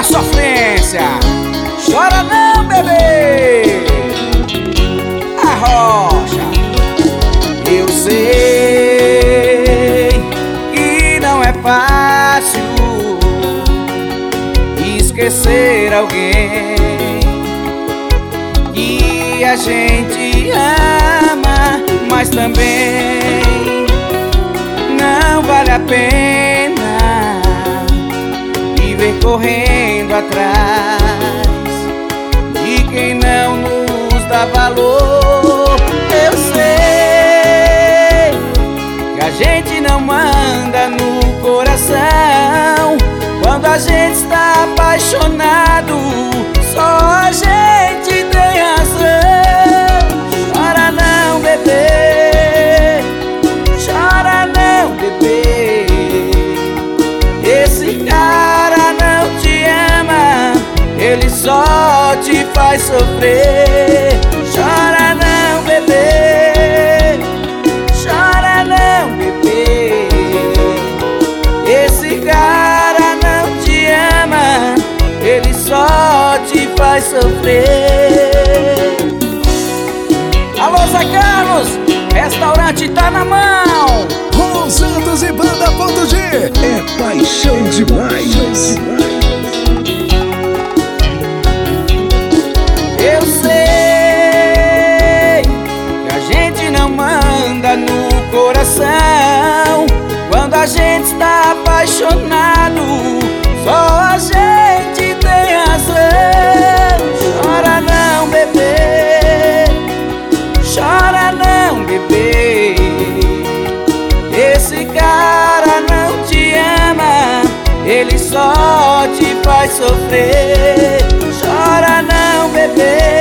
na sofrência. Chora não, bebê. Arrocha. Eu sei que não é fácil esquecer alguém que a gente ama, mas também não vale a pena viver correndo atrás de quem não nos dá valor. Eu sei que a gente não manda no coração quando a gente está apaixonado. Só a gente tem razão. Chora não, bebê. Chora não, bebê. Esse cara não te ama, ele só te faz sofrer. Chora não, bebê. Chora não, bebê. Esse cara não te ama, ele só te faz sofrer. Alô, Zé Carlos, restaurante tá na mão. Ron Santos e Banda Ponto G. É paixão demais. Eu sei que a gente não manda no coração quando a gente está apaixonado. Só a gente tem razão. Chora não, bebê. Chora não, bebê. Esse cara não te ama, ele só te faz sofrer. Chora não, bebê.